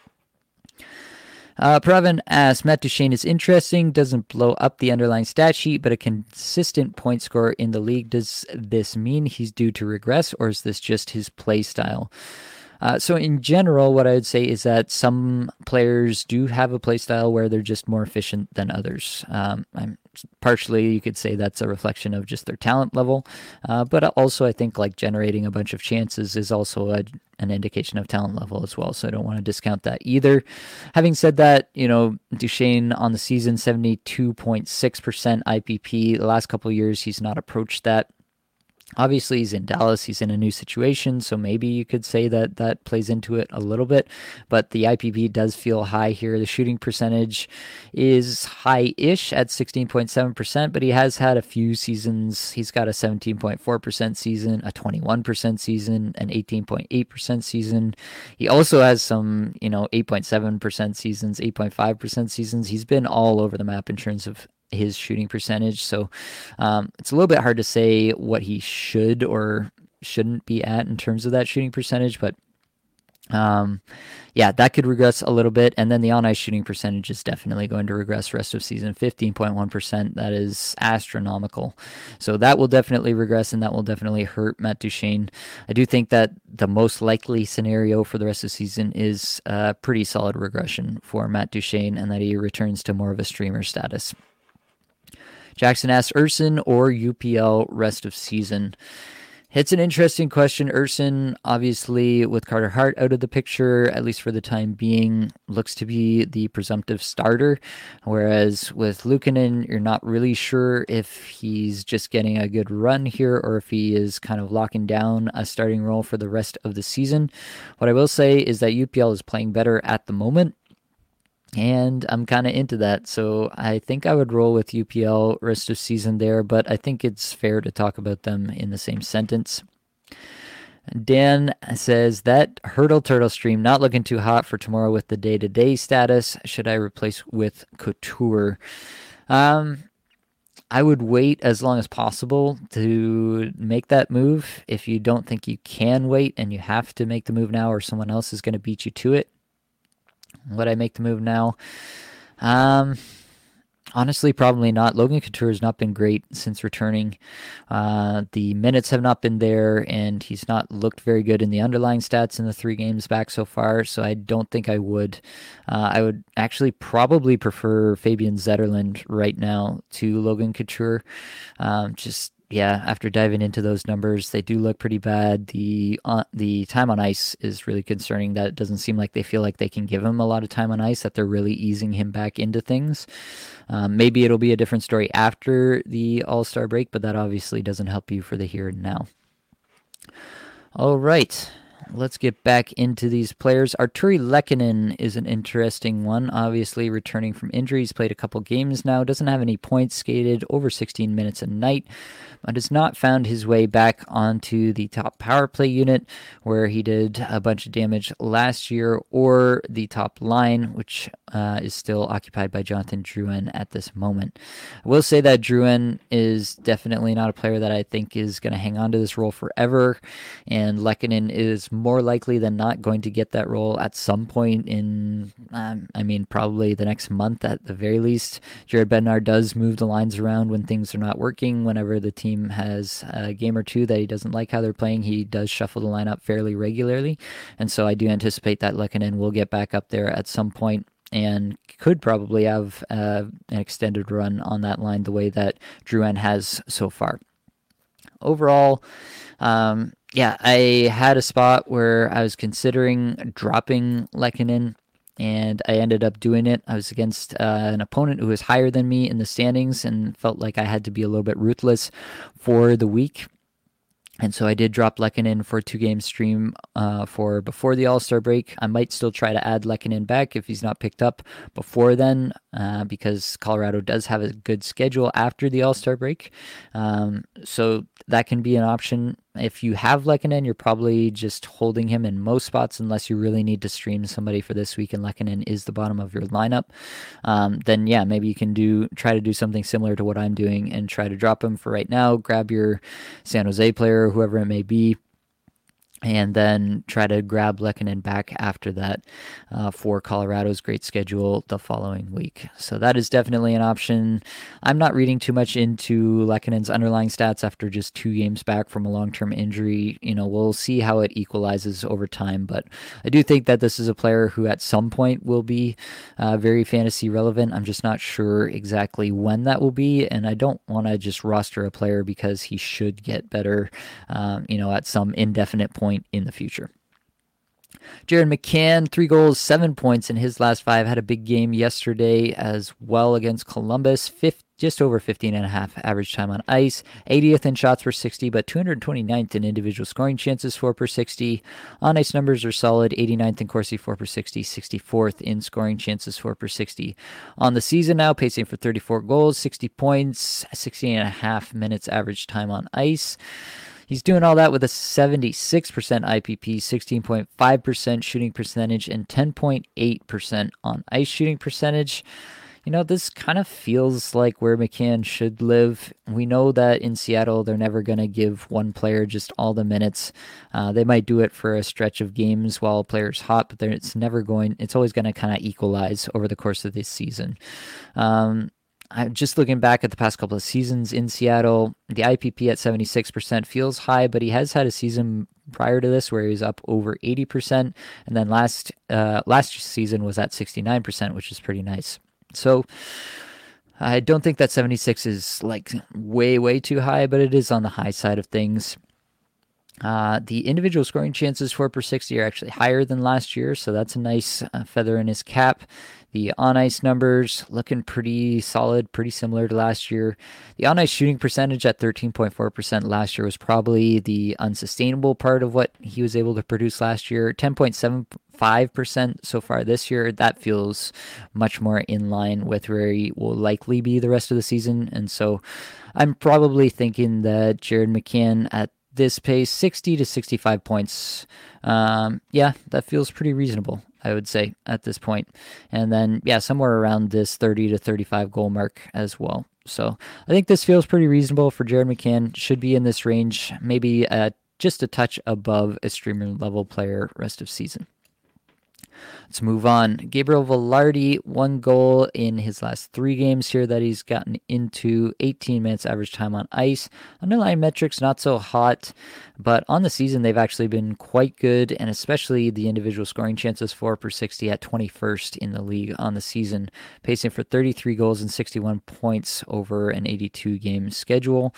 Pravin asks, Matt Duchene is interesting, doesn't blow up the underlying stat sheet, but a consistent point scorer in the league. Does this mean he's due to regress, or is this just his play style? So in general, what I would say is that some players do have a play style where they're just more efficient than others. Partially, you could say that's a reflection of just their talent level, but also I think like generating a bunch of chances is also an indication of talent level as well. So I don't want to discount that either. Having said that, Duchene on the season, 72.6% IPP. The last couple of years, he's not approached that. Obviously, he's in Dallas. He's in a new situation, so maybe you could say that that plays into it a little bit. But the IPP does feel high here. The shooting percentage is high-ish at 16.7%, but he has had a few seasons. He's got a 17.4% season, a 21% season, an 18.8% season. He also has some, 8.7% seasons, 8.5% seasons. He's been all over the map in terms of his shooting percentage. So it's a little bit hard to say what he should or shouldn't be at in terms of that shooting percentage, but yeah, that could regress a little bit. And then the on ice shooting percentage is definitely going to regress rest of season, 15.1%. That is astronomical. So that will definitely regress, and that will definitely hurt Matt Duchene. I do think that the most likely scenario for the rest of the season is a pretty solid regression for Matt Duchene, and that he returns to more of a streamer status. Jackson asks, Urson or UPL rest of season? It's an interesting question. Urson, obviously, with Carter Hart out of the picture, at least for the time being, looks to be the presumptive starter. Whereas with Luukkonen, you're not really sure if he's just getting a good run here or if he is kind of locking down a starting role for the rest of the season. What I will say is that UPL is playing better at the moment, and I'm kind of into that. So I think I would roll with UPL rest of season there, but I think it's fair to talk about them in the same sentence. Dan says, that Hurdle Turtle stream not looking too hot for tomorrow with the day-to-day status. Should I replace with Couture? I would wait as long as possible to make that move. If you don't think you can wait and you have to make the move now or someone else is going to beat you to it, would I make the move now? Honestly, probably not. Logan Couture has not been great since returning. The minutes have not been there, and he's not looked very good in the underlying stats in the 3 games back so far, so I don't think I would. I would actually probably prefer Fabian Zetterlund right now to Logan Couture. After diving into those numbers, they do look pretty bad. The time on ice is really concerning. That it doesn't seem like they feel like they can give him a lot of time on ice, that they're really easing him back into things. Maybe it'll be a different story after the All-Star break, but that obviously doesn't help you for the here and now. All right. Let's get back into these players. Artturi Lehkonen is an interesting one. Obviously, returning from injuries, played a couple games now, doesn't have any points, skated over 16 minutes a night, but has not found his way back onto the top power play unit where he did a bunch of damage last year, or the top line, which is still occupied by Jonathan Drouin at this moment. I will say that Drouin is definitely not a player that I think is going to hang on to this role forever, and Lehkonen is more likely than not going to get that role at some point in, probably the next month at the very least. Jared Bednar does move the lines around when things are not working. Whenever the team has a game or two that he doesn't like how they're playing, he does shuffle the lineup fairly regularly. And so I do anticipate that Lehkonen will get back up there at some point and could probably have an extended run on that line the way that Drouin has so far. Overall, I had a spot where I was considering dropping Lehkonen, and I ended up doing it. I was against an opponent who was higher than me in the standings and felt like I had to be a little bit ruthless for the week. And so I did drop Lehkonen for a 2-game stream for before the All-Star break. I might still try to add Lehkonen back if he's not picked up before then, because Colorado does have a good schedule after the All-Star break. So that can be an option. If you have Lehkonen, you're probably just holding him in most spots unless you really need to stream somebody for this week and Lehkonen is the bottom of your lineup. Then maybe you can try to do something similar to what I'm doing and try to drop him for right now. Grab your San Jose player, whoever it may be, and then try to grab Lehkonen back after that for Colorado's great schedule the following week. So that is definitely an option. I'm not reading too much into Lehkonen's underlying stats after just 2 games back from a long-term injury. We'll see how it equalizes over time, but I do think that this is a player who at some point will be very fantasy relevant. I'm just not sure exactly when that will be, and I don't want to just roster a player because he should get better, at some indefinite point in the future. Jared McCann, 3 goals, 7 points in his last 5. Had a big game yesterday as well against Columbus. Just over 15.5 average time on ice. 80th in shots per 60, but 229th in individual scoring chances, 4 per 60. On ice numbers are solid. 89th in Corsi, 4 per 60. 64th in scoring chances, 4 per 60. On the season now, pacing for 34 goals, 60 points, 16.5 minutes average time on ice. He's doing all that with a 76% IPP, 16.5% shooting percentage, and 10.8% on ice shooting percentage. This kind of feels like where McCann should live. We know that in Seattle, they're never going to give one player just all the minutes. They might do it for a stretch of games while a player's hot, but it's always going to kind of equalize over the course of this season. I'm just looking back at the past couple of seasons in Seattle. The IPP at 76% feels high, but he has had a season prior to this where he was up over 80%, and then last season was at 69%, which is pretty nice. So I don't think that 76 is like way too high, but it is on the high side of things. The individual scoring chances for per 60 are actually higher than last year, so that's a nice feather in his cap. The on-ice numbers looking pretty solid, pretty similar to last year. The on-ice shooting percentage at 13.4% last year was probably the unsustainable part of what he was able to produce last year. 10.75% so far this year. That feels much more in line with where he will likely be the rest of the season. And so I'm probably thinking that Jared McCann at this pace, 60 to 65 points. That feels pretty reasonable, I would say, at this point. And then, somewhere around this 30 to 35 goal mark as well. So I think this feels pretty reasonable for Jared McCann. Should be in this range, maybe just a touch above a streamer level player rest of season. Let's move on. Gabriel Vilardi, 1 goal in his last 3 games here that he's gotten into, 18 minutes average time on ice. Underlying metrics not so hot, but on the season they've actually been quite good, and especially the individual scoring chances for per 60 at 21st in the league on the season, pacing for 33 goals and 61 points over an 82-game schedule.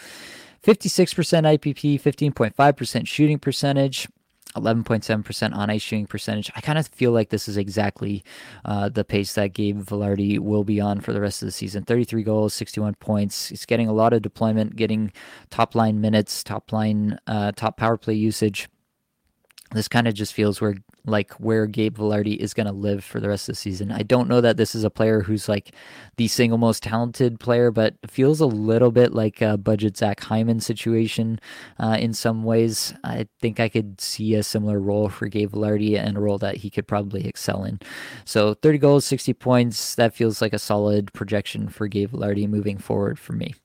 56% IPP, 15.5% shooting percentage. 11.7% on ice shooting percentage. I kind of feel like this is exactly the pace that Gabe Vilardi will be on for the rest of the season. 33 goals, 61 points. He's getting a lot of deployment, getting top line minutes, top power play usage. This kind of just feels where Gabe Vilardi is going to live for the rest of the season. I don't know that this is a player who's like the single most talented player, but feels a little bit like a budget Zach Hyman situation in some ways. I think I could see a similar role for Gabe Vilardi and a role that he could probably excel in. So 30 goals, 60 points, that feels like a solid projection for Gabe Vilardi moving forward for me.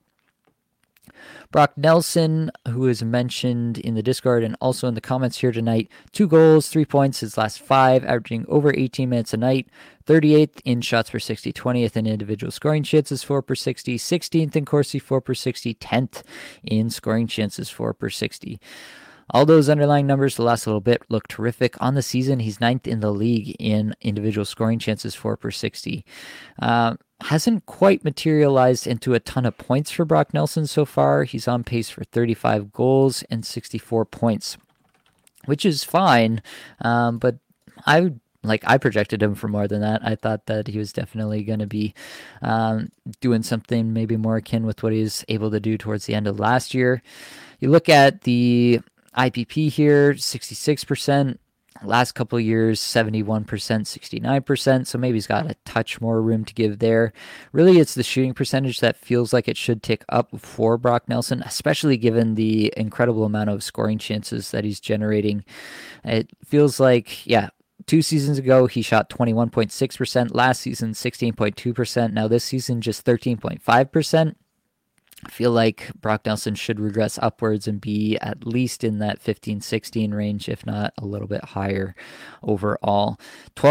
Brock Nelson, who is mentioned in the Discord and also in the comments here tonight, 2 goals, 3 points his last 5, averaging over 18 minutes a night, 38th in shots per 60, 20th in individual scoring chances for per 60, 16th in Corsi for per 60, 10th in scoring chances for per 60. All those underlying numbers the last little bit look terrific. On the season, he's 9th in the league in individual scoring chances for per 60. Hasn't quite materialized into a ton of points for Brock Nelson so far. He's on pace for 35 goals and 64 points, which is fine. But I projected him for more than that. I thought that he was definitely going to be doing something maybe more akin with what he was able to do towards the end of last year. You look at the IPP here, 66%. Last couple of years, 71%, 69%, so maybe he's got a touch more room to give there. Really, it's the shooting percentage that feels like it should tick up for Brock Nelson, especially given the incredible amount of scoring chances that he's generating. It feels like, 2 seasons ago, he shot 21.6%. Last season, 16.2%. Now this season, just 13.5%. I feel like Brock Nelson should regress upwards and be at least in that 15-16 range, if not a little bit higher overall.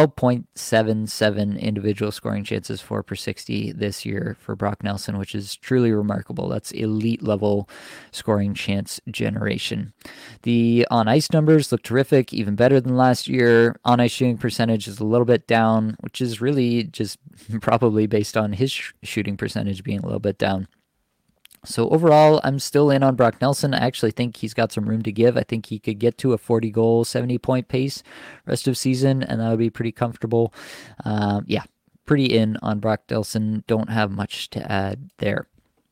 12.77 individual scoring chances for per 60 this year for Brock Nelson, which is truly remarkable. That's elite level scoring chance generation. The on-ice numbers look terrific, even better than last year. On-ice shooting percentage is a little bit down, which is really just probably based on his shooting percentage being a little bit down. So overall, I'm still in on Brock Nelson. I actually think he's got some room to give. I think he could get to a 40-goal, 70-point pace rest of season, and that would be pretty comfortable. Pretty in on Brock Nelson. Don't have much to add there.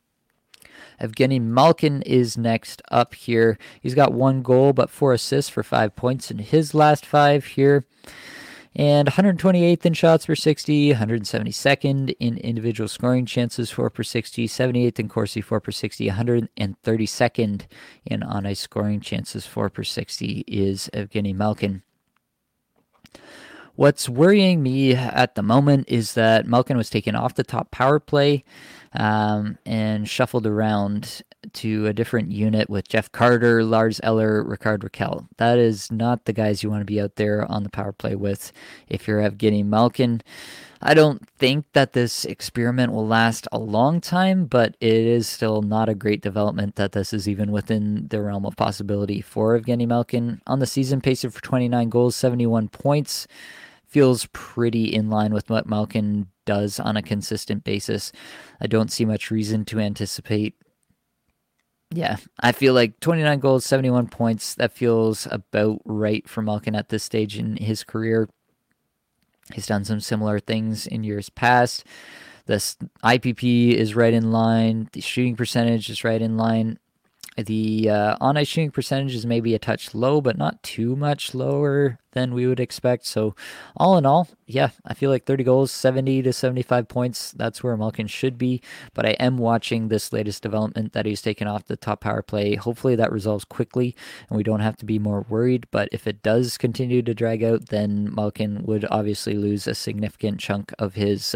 Evgeny Malkin is next up here. He's got 1 goal, but 4 assists for 5 points in his last 5 here. And 128th in shots per 60, 172nd in individual scoring chances for per 60, 78th in Corsi for per 60, 132nd in on-ice scoring chances for per 60 is Evgeny Malkin. What's worrying me at the moment is that Malkin was taken off the top power play and shuffled around to a different unit with Jeff Carter, Lars Eller, Ricard Raquel. That is not the guys you want to be out there on the power play with if you're Evgeny Malkin. I don't think that this experiment will last a long time, but it is still not a great development that this is even within the realm of possibility for Evgeny Malkin. On the season, pacing for 29 goals, 71 points. Feels pretty in line with what Malkin does on a consistent basis. I don't see much reason to anticipate. Yeah, I feel like 29 goals, 71 points, that feels about right for Malkin at this stage in his career. He's done some similar things in years past. The IPP is right in line. The shooting percentage is right in line. The on-ice shooting percentage is maybe a touch low, but not too much lower than we would expect. So all in all, yeah, I feel like 30 goals, 70 to 75 points, that's where Malkin should be. But I am watching this latest development that he's taken off the top power play. Hopefully that resolves quickly and we don't have to be more worried. But if it does continue to drag out, then Malkin would obviously lose a significant chunk of his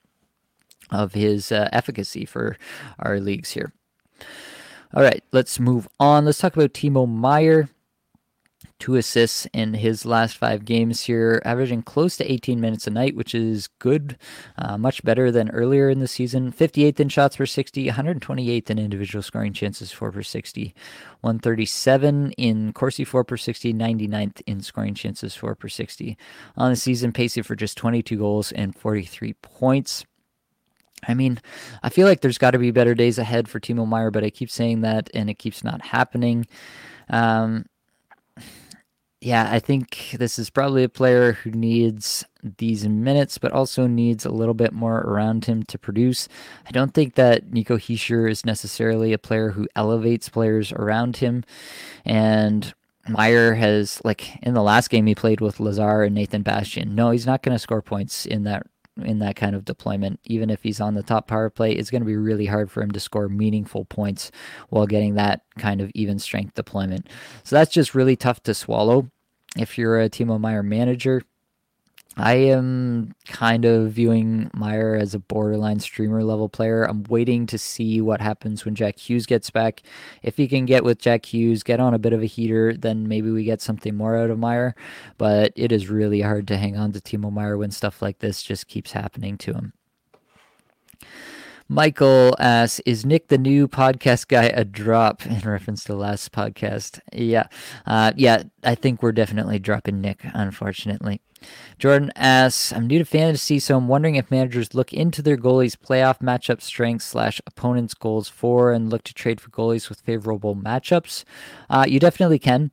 efficacy for our leagues here. All right, let's move on. Let's talk about Timo Meier. 2 assists in his last 5 games here, averaging close to 18 minutes a night, which is good, much better than earlier in the season. 58th in shots per 60, 128th in individual scoring chances for per 60, 137 in Corsi 4 per 60, 99th in scoring chances for per 60. On the season, pacing for just 22 goals and 43 points. I mean, I feel like there's got to be better days ahead for Timo Meier, but I keep saying that and it keeps not happening. Yeah, I think this is probably a player who needs these minutes, but also needs a little bit more around him to produce. I don't think that Nico Hischier is necessarily a player who elevates players around him. And Meier has, like, in the last game he played with Lazar and Nathan Bastian. No, he's not going to score points in that kind of deployment. Even if he's on the top power play, it's going to be really hard for him to score meaningful points while getting that kind of even strength deployment. So that's just really tough to swallow if you're a Timo Meier manager. I am kind of viewing Meier as a borderline streamer level player. I'm waiting to see what happens when Jack Hughes gets back. If he can get with Jack Hughes, get on a bit of a heater, then maybe we get something more out of Meier. But it is really hard to hang on to Timo Meier when stuff like this just keeps happening to him. Michael asks, is Nick the new podcast guy a drop, in reference to the last podcast? Yeah, I think we're definitely dropping Nick, unfortunately. Jordan asks, I'm new to fantasy, so I'm wondering if managers look into their goalies' playoff matchup strengths / opponents' goals for and look to trade for goalies with favorable matchups. You definitely can.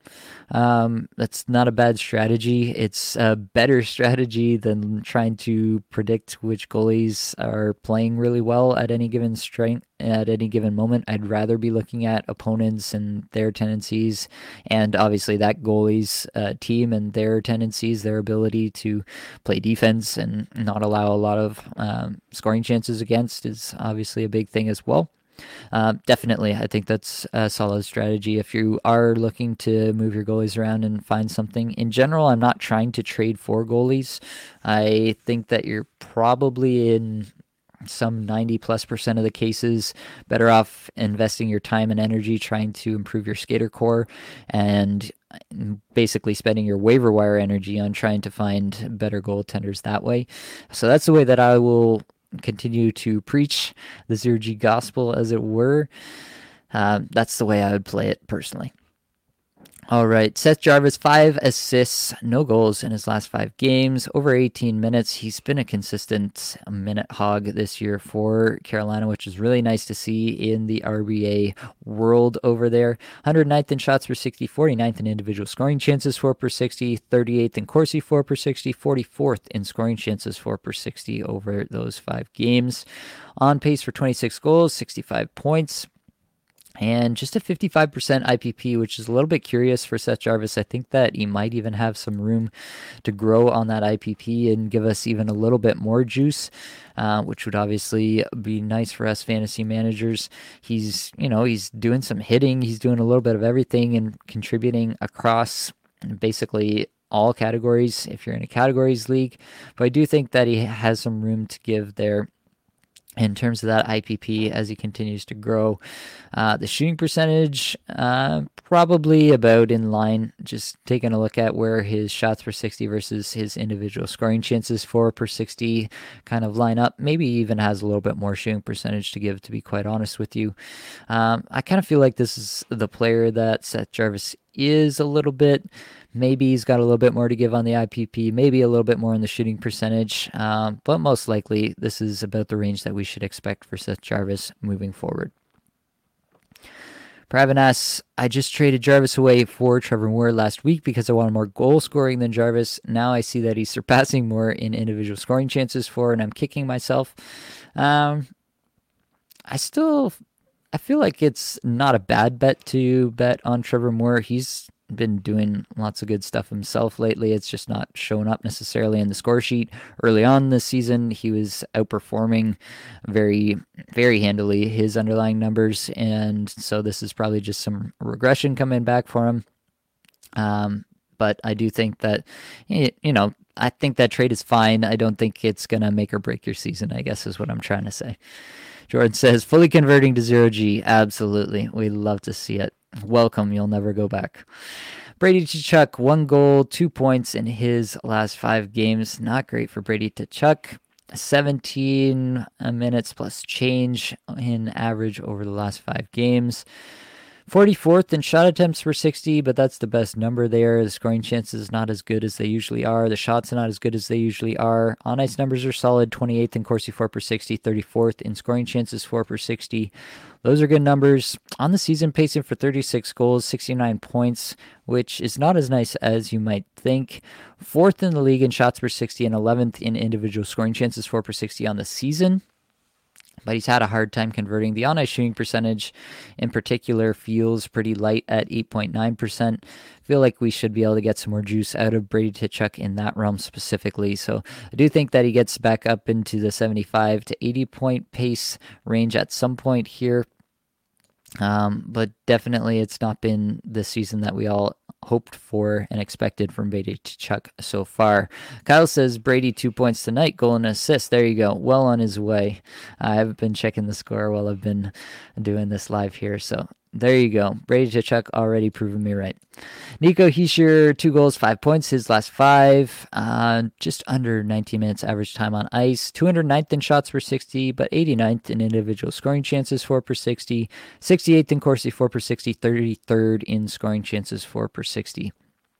That's not a bad strategy. It's a better strategy than trying to predict which goalies are playing really well at any given strength at any given moment. I'd rather be looking at opponents and their tendencies, and obviously that goalie's team and their tendencies, their ability to play defense and not allow a lot of scoring chances against is obviously a big thing as well. Definitely, I think that's a solid strategy if you are looking to move your goalies around and find something. In general, I'm not trying to trade for goalies. I think that you're probably in some 90+% of the cases better off investing your time and energy trying to improve your skater core and basically spending your waiver wire energy on trying to find better goaltenders that way. So that's the way that I will continue to preach the Zero G gospel, as it were. That's the way I would play it personally. All right, Seth Jarvis, 5 assists, no goals in his last 5 games, over 18 minutes. He's been a consistent minute hog this year for Carolina, which is really nice to see in the RBA world over there. 109th in shots per 60, 49th in individual scoring chances for per 60, 38th in Corsi for per 60, 44th in scoring chances for per 60 over those 5 games. On pace for 26 goals, 65 points. And just a 55% IPP, which is a little bit curious for Seth Jarvis. I think that he might even have some room to grow on that IPP and give us even a little bit more juice, which would obviously be nice for us fantasy managers. He's doing some hitting. He's doing a little bit of everything and contributing across basically all categories if you're in a categories league, but I do think that he has some room to give there in terms of that IPP as he continues to grow. The shooting percentage, probably about in line, just taking a look at where his shots per 60 versus his individual scoring chances for per 60 kind of line up. Maybe even has a little bit more shooting percentage to give, to be quite honest with you. I kind of feel like this is the player that Seth Jarvis is a little bit. Maybe he's got a little bit more to give on the IPP, maybe a little bit more on the shooting percentage, but most likely this is about the range that we should expect for Seth Jarvis moving forward. Pravin asks, I just traded Jarvis away for Trevor Moore last week because I wanted more goal scoring than Jarvis. Now I see that he's surpassing Moore in individual scoring chances for, and I'm kicking myself. I feel like it's not a bad bet to bet on Trevor Moore. He's been doing lots of good stuff himself lately. It's just not showing up necessarily in the score sheet. Early on this season, he was outperforming very, very handily his underlying numbers, and so this is probably just some regression coming back for him. But I do think that, I think that trade is fine. I don't think it's going to make or break your season, I guess is what I'm trying to say. Jordan says, fully converting to 0G. Absolutely. We love to see it. Welcome. You'll never go back. Brady Tkachuk, 1 goal, 2 points in his last 5 games. Not great for Brady Tkachuk. 17 minutes plus change in average over the last 5 games. 44th in shot attempts per 60, but that's the best number there. The scoring chances not as good as they usually are. The shots are not as good as they usually are. On ice numbers are solid. 28th in Corsi 4 per 60, 34th in scoring chances 4 per 60. Those are good numbers. On the season, pacing for 36 goals, 69 points, which is not as nice as you might think. 4th in the league in shots per 60 and 11th in individual scoring chances 4 per 60 on the season. But he's had a hard time converting. The on-ice shooting percentage in particular feels pretty light at 8.9%. Feel like we should be able to get some more juice out of Brady Tkachuk in that realm specifically. So I do think that he gets back up into the 75 to 80 point pace range at some point here. But definitely it's not been the season that we all hoped for and expected from Brady Tkachuk so far. Kyle says Brady 2 points tonight, goal and assist. There you go. Well on his way. I haven't been checking the score while I've been doing this live here. So there you go. Brady Tkachuk already proving me right. Nico Hischier, 2 goals, 5 points, his last 5. Just under 19 minutes average time on ice. 209th in shots per 60, but 89th in individual scoring chances 4 per 60. 68th in Corsi 4 per 60, 33rd in scoring chances 4 per 60.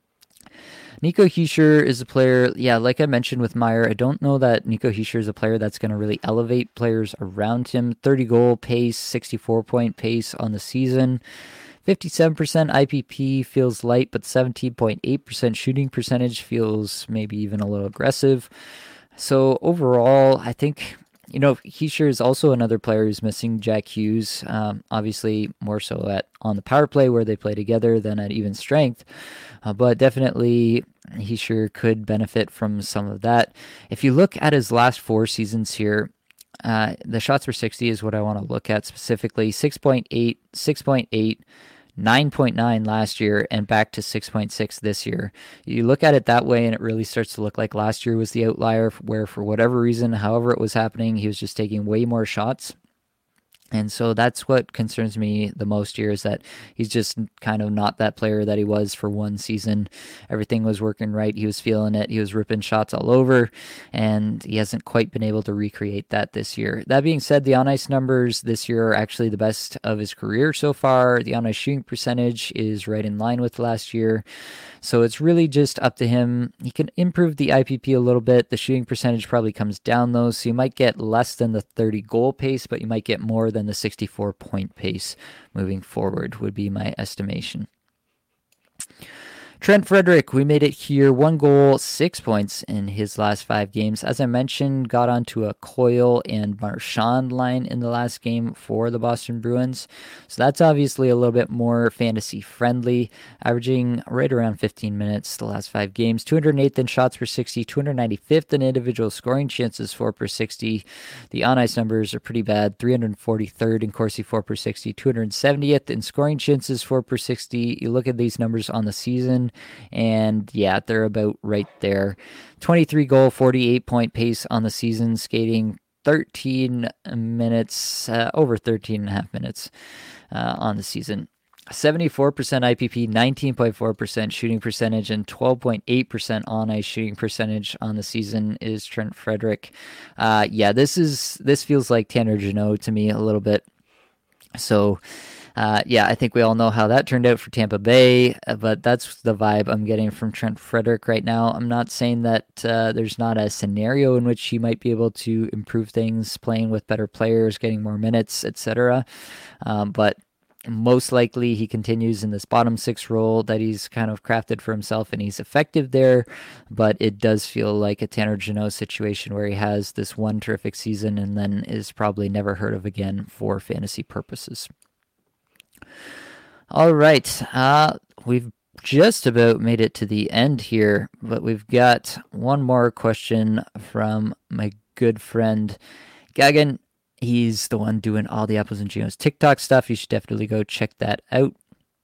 Nico Hischier is a player, like I mentioned with Meyer, I don't know that Nico Hischier is a player that's going to really elevate players around him. 30 goal pace, 64 point pace on the season. 57% IPP feels light, but 17.8% shooting percentage feels maybe even a little aggressive. So overall, I think, Hischier is also another player who's missing Jack Hughes, obviously more so on the power play where they play together than at even strength. But definitely Hischier could benefit from some of that. If you look at his last 4 seasons here, the shots per 60 is what I want to look at specifically. 6.8, 6.8, 9.9 last year, and back to 6.6 this year. You look at it that way, and it really starts to look like last year was the outlier, where for whatever reason, however it was happening, he was just taking way more shots. And so that's what concerns me the most here, is that he's just kind of not that player that he was for one season. Everything was working right. He was feeling it. He was ripping shots all over, and he hasn't quite been able to recreate that this year. That being said, the on-ice numbers this year are actually the best of his career so far. The on-ice shooting percentage is right in line with last year. So it's really just up to him. He can improve the IPP a little bit. The shooting percentage probably comes down though, so you might get less than the 30 goal pace, but you might get more than the 64 point pace moving forward, would be my estimation. Trent Frederic, we made it here. 1 goal, 6 points in his last 5 games. As I mentioned, got onto a Coyle and Marchand line in the last game for the Boston Bruins. So that's obviously a little bit more fantasy friendly, averaging right around 15 minutes the last 5 games. 208th in shots per 60, 295th in individual scoring chances 4 per 60. The on-ice numbers are pretty bad. 343rd in Corsi 4 per 60, 270th in scoring chances 4 per 60. You look at these numbers on the season, And yeah, they're about right there. 23 goal, 48 point pace on the season, skating 13 minutes, over 13 and a half minutes on the season. 74% IPP, 19.4% shooting percentage, and 12.8% on ice shooting percentage on the season is Trent Frederic. This feels like Tanner Jeannot to me a little bit. So, I think we all know how that turned out for Tampa Bay, but that's the vibe I'm getting from Trent Frederic right now. I'm not saying that there's not a scenario in which he might be able to improve things, playing with better players, getting more minutes, etc. But most likely he continues in this bottom six role that he's kind of crafted for himself, and he's effective there. But it does feel like a Tanner Jeannot situation where he has this one terrific season and then is probably never heard of again for fantasy purposes. All right, we've just about made it to the end here, but we've got one more question from my good friend Gagan. He's the one doing all the Apples and Geos TikTok stuff. You should definitely go check that out.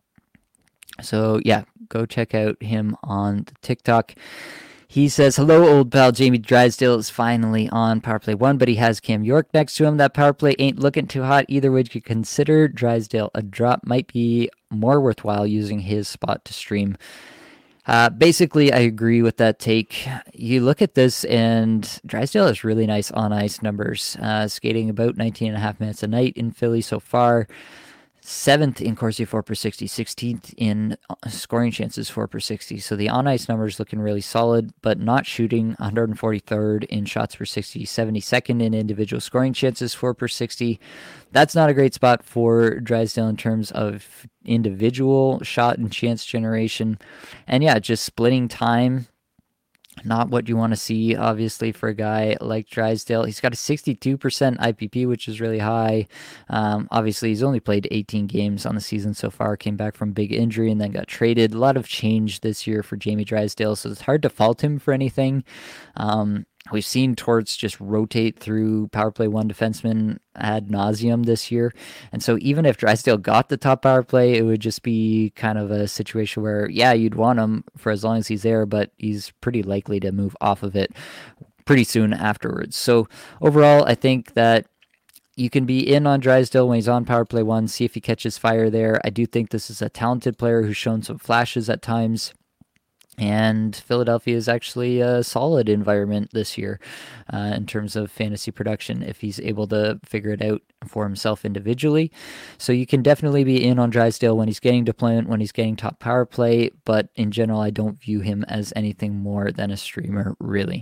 So yeah, go check out him on the TikTok. He says, hello, old pal. Jamie Drysdale is finally on power play 1, but he has Cam York next to him. That power play ain't looking too hot either. Would you consider Drysdale a drop? Might be more worthwhile using his spot to stream. Basically, I agree with that take. You look at this, and Drysdale has really nice on-ice numbers, skating about 19.5 minutes a night in Philly so far. 7th in Corsi 4/60, 16th in scoring chances 4/60. So the on-ice numbers looking really solid, but not shooting. 143rd in shots per 60, 72nd in individual scoring chances 4/60. That's not a great spot for Drysdale in terms of individual shot and chance generation. And yeah, just splitting time. Not what you want to see, obviously, for a guy like Drysdale. He's got a 62% IPP, which is really high. Obviously, he's only played 18 games on the season so far, came back from big injury and then got traded. A lot of change this year for Jamie Drysdale, so it's hard to fault him for anything. We've seen Torts just rotate through power play 1 defensemen ad nauseum this year. And so even if Drysdale got the top power play, it would just be kind of a situation where, yeah, you'd want him for as long as he's there, but he's pretty likely to move off of it pretty soon afterwards. So overall, I think that you can be in on Drysdale when he's on power play 1, see if he catches fire there. I do think this is a talented player who's shown some flashes at times. And Philadelphia is actually a solid environment this year in terms of fantasy production if he's able to figure it out for himself individually. So you can definitely be in on Drysdale when he's getting deployment, when he's getting top power play. But in general, I don't view him as anything more than a streamer, really.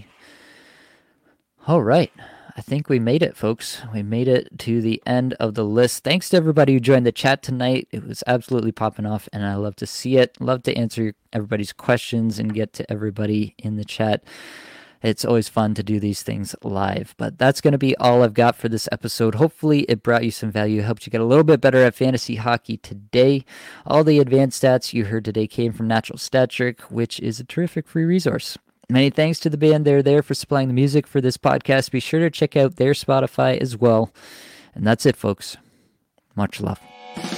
All right. I think we made it, folks. We made it to the end of the list. Thanks to everybody who joined the chat tonight. It was absolutely popping off, and I love to see it. Love to answer everybody's questions and get to everybody in the chat. It's always fun to do these things live. But that's going to be all I've got for this episode. Hopefully it brought you some value, helped you get a little bit better at fantasy hockey today. All the advanced stats you heard today came from Natural Stat Trick, which is a terrific free resource. Many thanks to the band. They're there for supplying the music for this podcast. Be sure to check out their Spotify as well. And that's it, folks. Much love.